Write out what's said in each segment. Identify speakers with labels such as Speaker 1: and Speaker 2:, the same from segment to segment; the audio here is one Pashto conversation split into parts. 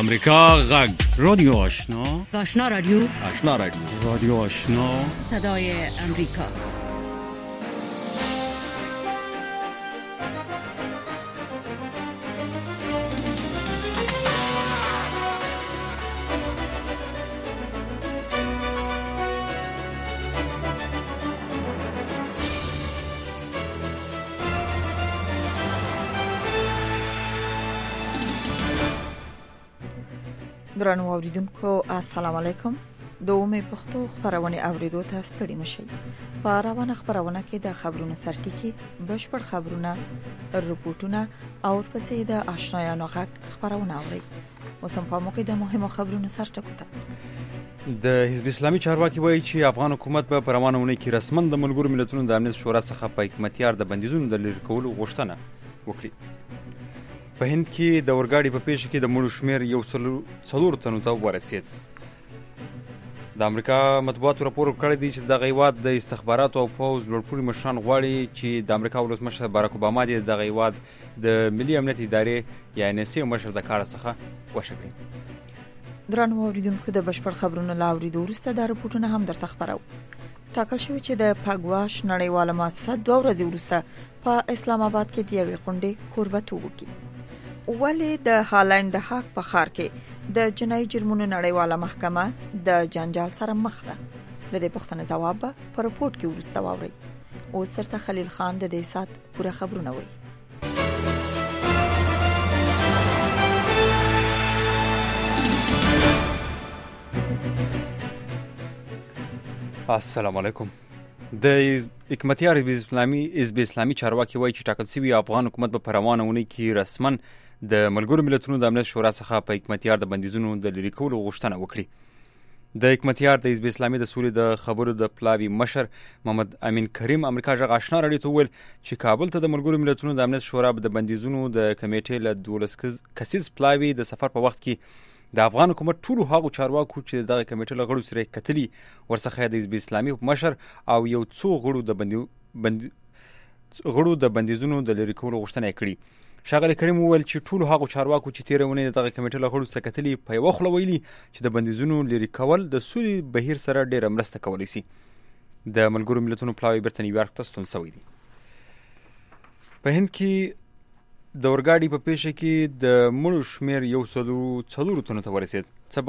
Speaker 1: امریکا غږ رادیو آشنا
Speaker 2: رادیو
Speaker 1: رادیو آشنا
Speaker 2: صدای امریکا.
Speaker 3: درنو اوریدونکو السلام علیکم. دومې پښتو خبرونه اوریدو ته ستړي مشئ. په روانه خبرونه کې د خبرونو سرټکی بشپړ خبرونه، رپورټونه او ورپسې د آشنایانو غږ خبرونه اوري. اوسم په موقع د مهمو خبرونو سرټکو ته
Speaker 4: د حزب اسلامي چارواکي وایي چې افغان حکومت به په روانه اونۍ کې رسماً د ملګرو ملتونو د امنیت شورا څخه په حکمتیار د بندیزونو د لرې کولو غوښتنه وکړي. په هند کې د اورګاډي په پیښه کې د مړو شمېر 104 تنو ته ورسید. د امریکا مطبوعاتو راپور کړی دی چې دغه هیواد د استخباراتو او پوځ لوړپوړي مشران غواړي چې د امریکا ولسمشر باراک اوباما د دغه هیواد د ملي امنیت ادارې یا NSA مشر د کار څخه ګوښه کړي.
Speaker 3: درنو اوریدونکو د بشپړ خبرونو لاوریدو وروسته د رپورټونو هم درته خبرو. ټاکل شوی چې د پګواش نړیواله مؤسسه 2 ورځې وروسته په اسلام آباد کې د یوې غونډې کوربتوب وکړي. ولی د هالند هاګ په ښار کې د جنایي جرمونو نړیواله محکمه د جنجال سره مخ ده. د دې پوښتنې ځواب په رپورت کې ورسته واوري. او سرته خلیل خان د دې سات پوره خبرونه وایي.
Speaker 4: السلام علیکم. د حکمتیار حزب اسلامي چارواکي وایي چې ټاکل شوی افغان حکومت په روانه اونۍ کې رسماً د ملګرو ملتونو د امنیت شورا څخه په حکمتیار د بندیزونو د لرې کولو غوښتنه وکړي. د حکمتیار د حزب اسلامي د سولې د خبرو د پلاوي مشر محمد امین کریم امریکا غږ آشنا راډیو ته وویل چې کابل ته د ملګرو ملتونو د امنیت شورا د بندیزونو د کمیټې له 12 کسیز پلاوي د سفر په وخت کې د افغان حکومت ټولو هغو چارواکو چې دغه کمیټې له غړو سره کتلي ورڅخه د حزب اسلامي مشر او یو څو غړو د بندیزونو د لرې کولو غوښتنه کړې. ښاغلی کریم وویل چې ټولو هغو چارواکو چې تیره اونۍ دغه کمیټې له غړو سره کتلي په یوه خوله ویلي چې د بندیزونو لرې کول د سولې بهیر سره ډېره مرسته کولی شي. د ملګرو ملتونو پلاوی بیرته نیویارک ته ستون شوی دی. په هند کې د اورګاډي په پیښه کې د مړو شمېر 104 تنو ته ورسید. څه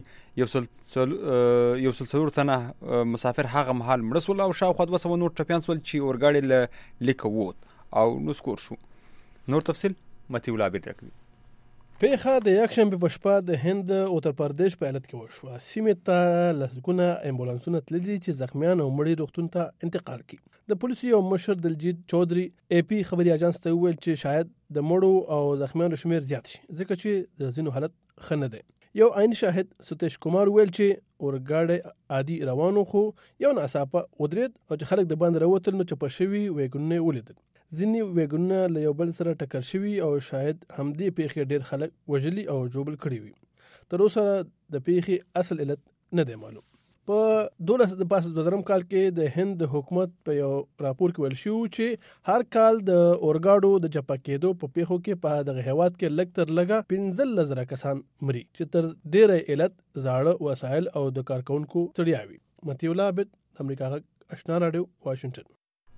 Speaker 4: باندې 104 تنه مسافر هغه مهال مړه شول او شاوخوا 200 نور ټپیان شول چې اورګاډي له لیکه ووت او نسکور شو. نور تفصیل متي ولابد راکوي.
Speaker 5: پیښه د یکشنبه په شپه د هند اتر پردیش په ایالت کې وشوه. سیمې ته لسګونه امبولانسونه تللي چې زخمیان او مړي روغتون ته انتقال کړي. د پولیسو یو مشر دلجیت چودري AP خبري اژانس ته وویل چې شاید د مړو او زخمیانو شمېر زیات شي ځکه چې د ځینو حالت ښه نه دی. یو عین شاهد ستیش کومار ویل چې اورګاډي عادي روانو خو یو ناڅاپه ودرېد او چې خلک د باندې راوتل نو چپه شوي ویګونونه ولیدل. ځینې ویګونونه له یو بل سره ټکر شوي او شاید همدې پیښې ډېر خلک وژلي او ژوبل کړي وي. تر اوسه د پیښې اصل علت نه دی معلوم. په 2012 کال کې د هند حکومت په یو راپور کې ویل شو چې هر کال د اورګاډو د چپه کېدو په پیښو کې په دغه هیواد کې لږ تر لږه 15,000 کسان مري چې تر ډېره علت زاړه وسایل او د کارکونکو ستړیا وي. متي ولابد، امریکا غږ آشنا راډیو، واشنگټن.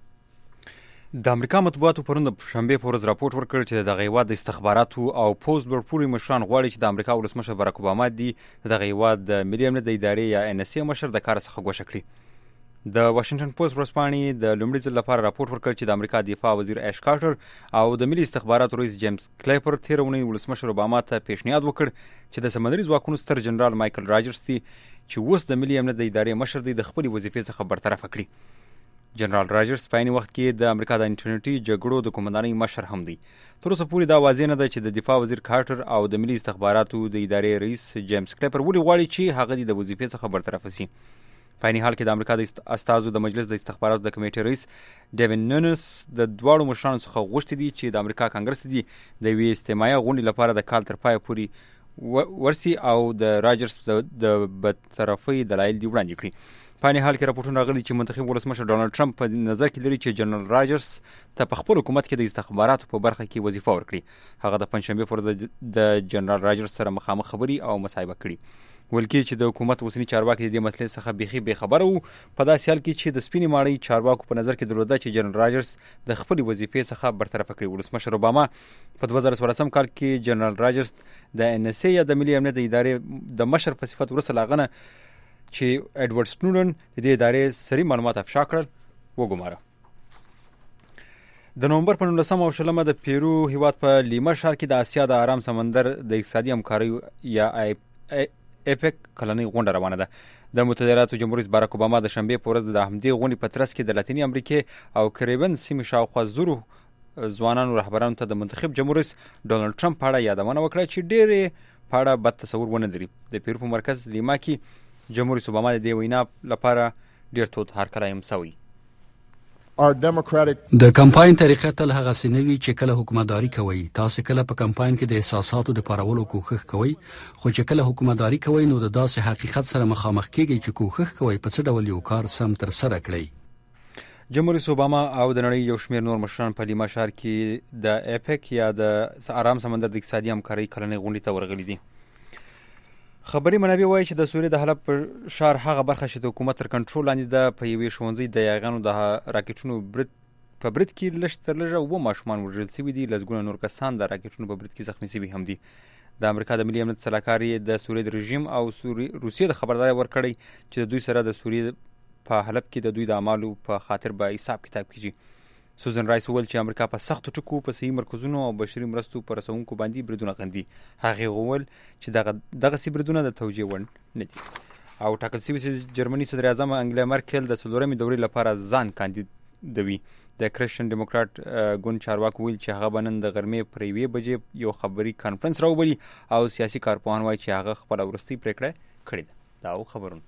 Speaker 4: د امریکا مطبوعاتو پرون د شنبه په ورځ راپور ورکړ چې دغه هیواد د استخباراتو او پوځ لوړپوړي مشران غواړي چې د امریکا ولسمشر باراک اوباما دغه هیواد د ملي امنیت د ادارې یا NSA مشر د کار څخه ګوښه کړي. د واشنگټن پوسټ ورځپاڼې د لومړي ځل لپاره راپور ورکړ چې د امریکا دفاع وزیر ایش کارټر او د ملي استخباراتو رئیس جیمز کلیپر تیره اونۍ ولسمشر اوباما ته پیشنهاد وکړ چې د سمندري ځواکونو ستر جنرال مایکل راجرز چې اوس د ملي امنیت د ادارې مشر دی د خپلې وظیفې څخه برطرف کړي. جنرال راجرز په عین وخت کې د امریکا د انټرنیټي جګړو د قومندانۍ مشر هم دی. تر اوسه پورې دا واضح نه ده چې د دفاع وزیر کارټر او د ملي استخباراتو د ادارې رئیس جیمز کلیپر ولې غواړي چې هغه د وظیفې څخه برطرف شي. په عین حال کې د امریکا د استازو د مجلس د استخباراتو د کمیټې رئیس ډیوین نونس د دواړو مشرانو څخه غوښتي دي چې د امریکا کانګرس د یوې استماعي غونډې لپاره د کال تر پایه پورې ورسي او د راجرز د بدطرفۍ دلایل دی وړاندې کړي. په هغه حال کې راپورټونه راغلي چې منتخب ولسمشر ډونالد ټرمپ په نظر کې لري چې جنرال راجرز ته په خپل حکومت کې د استخباراتو په برخه کې وظیفه ورکړي. هغه د پنځشنبه پر د جنرال راجرز سره مخامخ خبري او مصاحبه کړي. ولکې چې د حکومت اوسنی چارواکي د دې مسلې څخه بيخي بې خبره وو. په داسې حال کې چې د سپینې ماڼۍ چارواکو په نظر کې درلوده چې جنرال راجرز د خپل وظیفې څخه برطرف کړي. ولسمشر اوباما په 2014 کال کې جنرال راجرز د NSA یا د ملي امنیت ادارې د مشر په صفت ورسره لاغنه چې اډوارډ سنودن د دې ادارې سری معلومات افشا کړل وګماره. د نومبر په 19 او 20 د پیرو هیواد په لیما ښار کې د آسیا د آرام سمندر د اقتصادي همکارۍ یا ایپک کلنۍ غونډه روانه ده. د متحده ایالاتو جمهور رئیس باراک اوباما د شنبه په ورځ د همدې غونډې په ترڅ کې د لاتینی امریکا او کریبن سیمې شاوخوا زورو ځوانانو رهبرانو ته د منتخب جمهور رئیس ډونالد ټرمپ په اړه یادونه وکړه چې ډېر په اړه بد تصور ونه لري. د پیرو په مرکز لیما کې جمهور رئیس اوباما د دې وینا لپاره ډېر تود هرکلی هم شوی.
Speaker 6: د کمپاین طریقه تل هغه سنوي چې کله حکومتداري کوي تاسو کله په کمپاین کې د احساساتو د پارولو کوښښ کوي خو چې کله حکومتداري کوي نو د داسې حقیقت سره مخامخ کیږي چې کوښښ کوي په څه ډول یو کار سم تر سره کړئ.
Speaker 4: جمهور رئیس اوباما او د نړۍ یو شمېر نور مشران په لیما ښار کې د ایپک یا د آرام سمندر د اقتصادي همکارۍ کلنۍ غونډې ته ورغلي دي. خبري منابع وایي چې د سوریې د حلب په ښار هغه برخه چې د حکومت تر کنټرول لاندې ده په یوې ښوونځي د یاغانو د راکټونو په برید کې لږ تر لږه 7 ماشومان وژل شوي دي. لسګونه نور کسان د راکټونو په برید کې زخمي شوي هم دي. د امریکا د ملي امنیت سلاکار د سوریې د رژیم او روسیې د خبرداري ورکړی چې د دوی سره د سوریې په حلب کې د دوی د اعمالو په خاطر به حساب کتاب کیږي. سوزن رایس وویل چې امریکا په سختو ټکو په صحیح مرکزونو او بشري مرستو پر رسونکو باندې بریدونه غندي. هغه وویل چې دغه بریدونه د توجیه وړ نه دي. او ټاکل شوی چې جرمني صدر اعظم انګلا مرکل د څلورمې دورې لپاره ځان کاندیدوي. د کرسچن ډیموکرات ګوند چارواکي ویل چې هغه بنن د غرمې پر 1 بجې یو خبري کانفرنس راوبلي او سیاسي کارپوهان وایي چې هغه خپل ورستي پریکړه کړې ده. دا خبرونه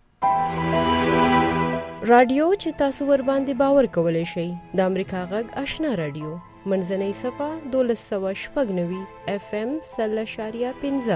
Speaker 7: رادیو چې تاسو ور باندې باور کولای شئ د امریکا غږ آشنا رادیو منځنۍ صفه 1290 FM 0.15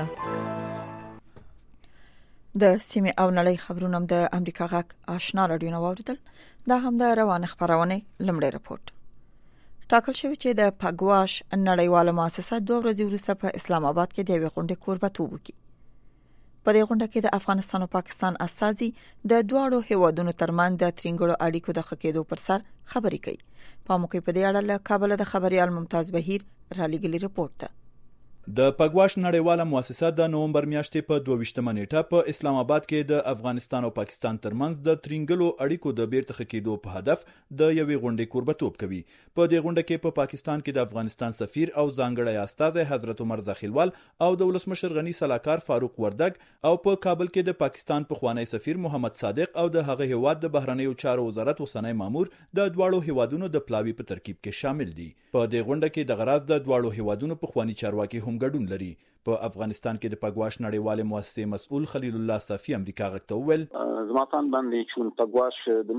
Speaker 3: د سیمې او نړۍ خبرونه د امریکا غږ آشنا رادیو نو اوریدل. دا هم د روانه خبرونه لمړی رپورټ. ټاکل شوی چې د پګواش نړیواله مؤسسه 2 ورځې وروسته په اسلام آباد کې د یوې غونډې کوربتوب وکړي. په دې غونډه کې د افغانستان او پاکستان استازي د دوه هیوادونو ترمنځ د ترنګړو اړیکو د خکېدو پر سر خبرې کوي. په موقع په دې اړه له کابل د خبريال ممتاز بهیر را لګلي رپورټ ده.
Speaker 8: د پګواش نړیواله مؤسسه د نومبر میاشتې په 22 نیټه په اسلام آباد کې د افغانستان او پاکستان ترمنځ د ترنګلو اړیکو د بیرته خکېدو په هدف د یوې غونډې کوربتوب کوي. په دې غونډه کې په پاکستان کې د افغانستان سفیر او ځانګړی استازی حضرت عمر زاخیلوال او د ولسمشر غنی سلاکار فاروق وردګ او په کابل کې د پاکستان پخوانی سفیر محمد صادق او د هغه هیواد د بهرنیو چارو وزارت اوسنی مامور د دواړو هیوادونو د پلاوی په ترکیب کې شامل دي. په دې غونډه کې د غراض د دواړو هیوادونو پخوانی چارواکي هم ګډون لري. په افغانستان کې د پګواش نړیواله مؤسسې مسؤل خلیل الله صافي امریکا غږ ته وویل
Speaker 9: زماتان باندې چې پګواش د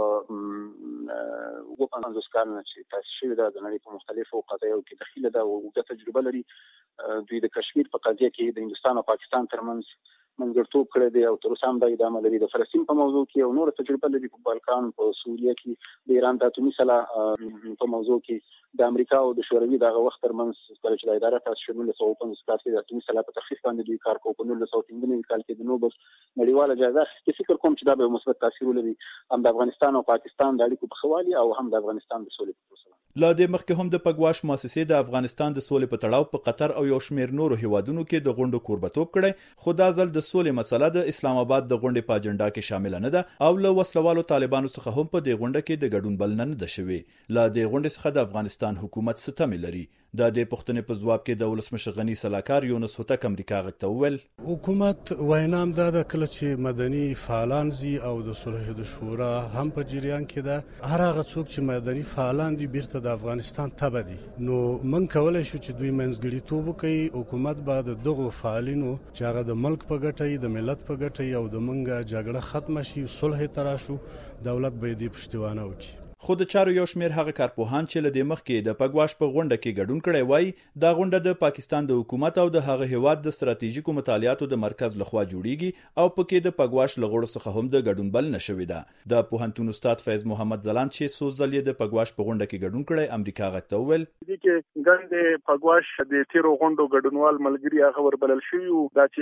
Speaker 9: 1950 کال نه چې تاسیس شوی د نړۍ په مختلفو قضایو کې دخیله ده او د تجربه لري. دوی د کشمیر په قضیه کې د هندستان او پاکستان ترمنځ منځګړیتوب کړی دی او تر اوسه هم دا ادامه لري. د فلسطین په موضوع کې او نور تجربه لري. په بالکان په سوریه کې د ایران د اتومي سلاح په موضوع کې د امریکا او د شوروي دغه وخت ترمنځ کله چې د اداره تاسیس شوه 1950 کال کې د اتومي سلاح په تخفیف باندې دوی کار کوي. په 1990 کال کې د نوبل نړیواله جایزه اخیستې. فکر کوم چې دا به مثبت تاثیر ولري هم د افغانستان او پاکستان د اړیکو په ښه والي او هم د افغانستان د سولې په پروسه.
Speaker 8: لا د مخکې هم د پګواش مؤسسې د افغانستان د سولې په تړاو په قطر او یو شمېر نورو هیوادونو کې د غونډو کوربتوب کړي. خو دا ځل د سولې مسله د اسلام آباد د غونډې په اجنډا کې شامل نه ده او له وسلوالو طالبانو څخه هم په دې غونډه کې د ګډون بلنه نه ده شوې. لا د غونډې څخه د افغانستان حکومت ستم لري. د دې پښتنې په ځواب کې د ولسمشر غنی سلاکار یونس هوتک امریکا غږ ته وویل
Speaker 10: حکومت وینام د کله چې مدني فعالان زی او د صلح د شورا هم په جریان کې ده. هر هغه څوک چې مدني فعالان دي بیرته د افغانستان تبه دي. نو من کولای شو چې دوی منځګړیتوب وکړي. حکومت بعد دغه فعالینو چې هغه د ملک په ګټه د ملت په ګټه او د منګه جګړه ختم شي صلح تراشو دولت به دې پښتوانه وکړي.
Speaker 8: خو د چارو یو شمېر هغه کارپوهان چې له دې مخکې د پګواش په غونډه کې ګډون کړی وای دا غونډه د پاکستان د حکومت او د هغه هیواد د ستراتیژیکو مطالعاتو د مرکز لخوا جوړیږي او پکې د پګواش لغړو څخه هم د ګډون بل نشوي ده د پوهنتون استاد فیض محمد زلان چې څو ځل د پګواش په غونډه کې ګډون کړی امریکا غږ ته وویل
Speaker 11: چې ګڼ د پګواش د تیرو غونډو ګډونوال ملګري هغه وربلل شوي دا